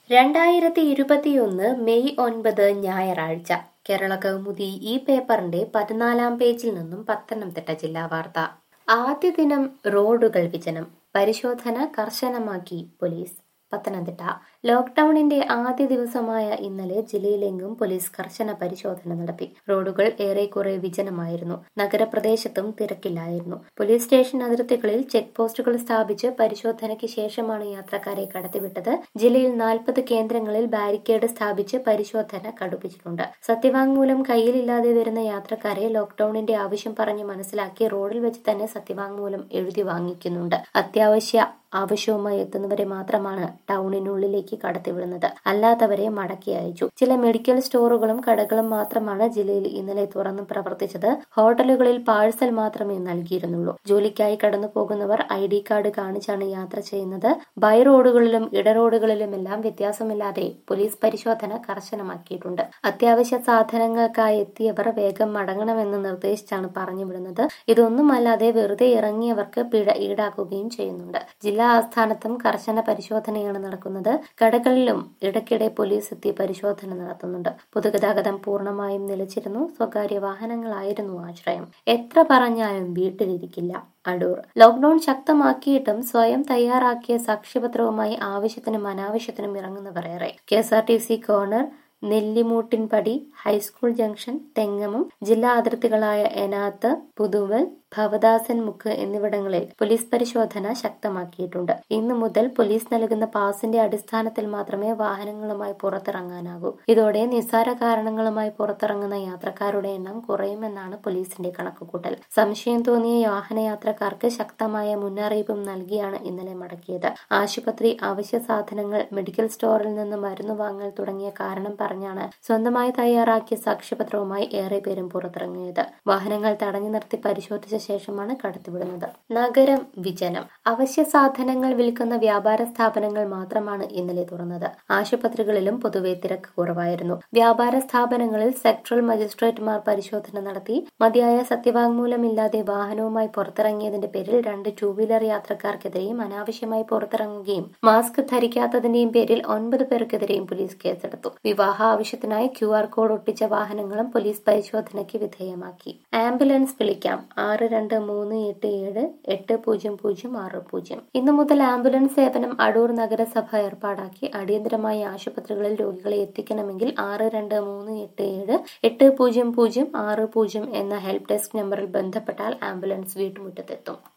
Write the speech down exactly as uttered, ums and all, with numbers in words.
രണ്ടായിരത്തി ഇരുപത്തിയൊന്ന് മെയ് ഒൻപത് ഞായറാഴ്ച കേരള കൗമുദി ഈ പേപ്പറിന്റെ പതിനാലാം പേജിൽ നിന്നും പത്തനംതിട്ട ജില്ലാ വാർത്ത. ആദ്യ ദിനം റോഡുകൾ വിജനം, പരിശോധന കർശനമാക്കി പോലീസ്. പത്തനംതിട്ട ലോക്ഡൌണിന്റെ ആദ്യ ദിവസമായ ഇന്നലെ ജില്ലയിലെങ്ങും പോലീസ് കർശന പരിശോധന നടത്തി. റോഡുകൾ ഏറെക്കുറെ വിജനമായിരുന്നു. നഗരപ്രദേശത്തും തിരക്കില്ലായിരുന്നു. പോലീസ് സ്റ്റേഷൻ അതിർത്തികളിൽ ചെക്ക് പോസ്റ്റുകൾ സ്ഥാപിച്ച് പരിശോധനയ്ക്ക് ശേഷമാണ് യാത്രക്കാരെ കടത്തിവിട്ടത്. ജില്ലയിൽ നാൽപ്പത് കേന്ദ്രങ്ങളിൽ ബാരിക്കേഡ് സ്ഥാപിച്ച് പരിശോധന കടുപ്പിച്ചിട്ടുണ്ട്. സത്യവാങ്മൂലം കയ്യിലില്ലാതെ വരുന്ന യാത്രക്കാരെ ലോക്ഡൌണിന്റെ ആവശ്യം പറഞ്ഞ് മനസ്സിലാക്കി റോഡിൽ വെച്ച് തന്നെ സത്യവാങ്മൂലം എഴുതി വാങ്ങിക്കുന്നുണ്ട്. അത്യാവശ്യ ആവശ്യവുമായി എത്തുന്നവരെ മാത്രമാണ് ടൗണിനുള്ളിലേക്ക് കടത്തിവിടുന്നത്. അല്ലാത്തവരെ മടക്കി അയച്ചു. ചില മെഡിക്കൽ സ്റ്റോറുകളും കടകളും മാത്രമാണ് ജില്ലയിൽ ഇന്നലെ തുറന്ന് പ്രവർത്തിച്ചത്. ഹോട്ടലുകളിൽ പാഴ്സൽ മാത്രമേ നൽകിയിരുന്നുള്ളൂ. ജോലിക്കായി കടന്നു പോകുന്നവർ ഐ ഡി കാർഡ് കാണിച്ചാണ് യാത്ര ചെയ്യുന്നത്. ബൈ റോഡുകളിലും ഇടറോഡുകളിലുമെല്ലാം വ്യത്യാസമില്ലാതെ പോലീസ് പരിശോധന കർശനമാക്കിയിട്ടുണ്ട്. അത്യാവശ്യ സാധനങ്ങൾക്കായി എത്തിയവർ വേഗം മടങ്ങണമെന്ന് നിർദ്ദേശിച്ചാണ് പറഞ്ഞുവിടുന്നത്. ഇതൊന്നുമല്ലാതെ വെറുതെ ഇറങ്ങിയവർക്ക് പിഴ ഈടാക്കുകയും ചെയ്യുന്നുണ്ട്. ജില്ലാ ആസ്ഥാനത്തും കർശന പരിശോധനയാണ് നടക്കുന്നത്. കടകളിലും ഇടയ്ക്കിടെ പോലീസ് എത്തി പരിശോധന നടത്തുന്നുണ്ട്. പൊതുഗതാഗതം പൂർണ്ണമായും നിലച്ചിരുന്നു. സ്വകാര്യ വാഹനങ്ങളായിരുന്നു ആശ്രയം. എത്ര പറഞ്ഞാലും വീട്ടിലിരിക്കില്ല അടൂർ. ലോക്ഡൌൺ ശക്തമാക്കിയിട്ടും സ്വയം തയ്യാറാക്കിയ സാക്ഷ്യപത്രവുമായി ആവശ്യത്തിനും അനാവശ്യത്തിനും ഇറങ്ങുന്നവർ ഏറെ. K S R T C corner, Nellimoottinpadi, high school junction, Thengamam, ജില്ലാ അതിർത്തികളായ എനാത്ത്, പുതുവൽ, ഭവദാസൻ മുക്ക് എന്നിവിടങ്ങളിൽ പോലീസ് പരിശോധന ശക്തമാക്കിയിട്ടുണ്ട്. ഇന്നു മുതൽ പോലീസ് നൽകുന്ന പാസിന്റെ അടിസ്ഥാനത്തിൽ മാത്രമേ വാഹനങ്ങളുമായി പുറത്തിറങ്ങാനാകൂ. ഇതോടെ നിസ്സാര കാരണങ്ങളുമായി പുറത്തിറങ്ങുന്ന യാത്രക്കാരുടെ എണ്ണം കുറയുമെന്നാണ് പോലീസിന്റെ കണക്കുകൂട്ടൽ. സംശയം തോന്നിയ വാഹനയാത്രക്കാർക്ക് ശക്തമായ മുന്നറിയിപ്പും നൽകിയാണ് ഇന്നലെ മടക്കിയത്. ആശുപത്രി, അവശ്യ സാധനങ്ങൾ, മെഡിക്കൽ സ്റ്റോറിൽ നിന്ന് മരുന്ന് വാങ്ങൽ തുടങ്ങിയ കാരണം പറഞ്ഞാണ് സ്വന്തമായി തയ്യാറാക്കിയ സാക്ഷ്യപത്രവുമായി ഏറെ പേരും പുറത്തിറങ്ങിയത്. വാഹനങ്ങൾ തടഞ്ഞു നിർത്തി പരിശോധിച്ച ശേഷമാണ് കടത്തിവിടുന്നത്. നഗരം വിജനം. അവശ്യ സാധനങ്ങൾ വിൽക്കുന്ന വ്യാപാര സ്ഥാപനങ്ങൾ മാത്രമാണ് ഇന്നലെ തുറന്നത്. ആശുപത്രികളിലും പൊതുവെ തിരക്ക് കുറവായിരുന്നു. വ്യാപാര സ്ഥാപനങ്ങളിൽ സെക്ടറൽ മജിസ്ട്രേറ്റുമാർ പരിശോധന നടത്തി. മതിയായ സത്യവാങ്മൂലമില്ലാതെ വാഹനവുമായി പുറത്തിറങ്ങിയതിന്റെ പേരിൽ രണ്ട് ടൂ വീലർ യാത്രക്കാർക്കെതിരെയും അനാവശ്യമായി പുറത്തിറങ്ങുകയും മാസ്ക് ധരിക്കാത്തതിന്റെയും പേരിൽ ഒൻപത് പേർക്കെതിരെയും പോലീസ് കേസെടുത്തു. വിവാഹ ആവശ്യത്തിനായി ക്യു ആർ കോഡ് ഒട്ടിച്ച വാഹനങ്ങളും പോലീസ് പരിശോധനയ്ക്ക് വിധേയമാക്കി. ആംബുലൻസ് വിളിക്കാം ആറ് രണ്ട് മൂന്ന് എട്ട് ഏഴ് എട്ട് പൂജ്യം പൂജ്യം ആറ് പൂജ്യം. ഇന്നു മുതൽ ആംബുലൻസ് സേവനം അടൂർ നഗരസഭ ഏർപ്പാടാക്കി. അടിയന്തരമായി ആശുപത്രികളിൽ രോഗികളെ എത്തിക്കണമെങ്കിൽ ആറ് രണ്ട് മൂന്ന് എട്ട് ഏഴ് എട്ട് പൂജ്യം പൂജ്യം ആറ് പൂജ്യം എന്ന ഹെൽപ്പ് ഡെസ്ക് നമ്പറിൽ ബന്ധപ്പെട്ടാൽ ആംബുലൻസ് വീട്ടുമുറ്റത്തെത്തും.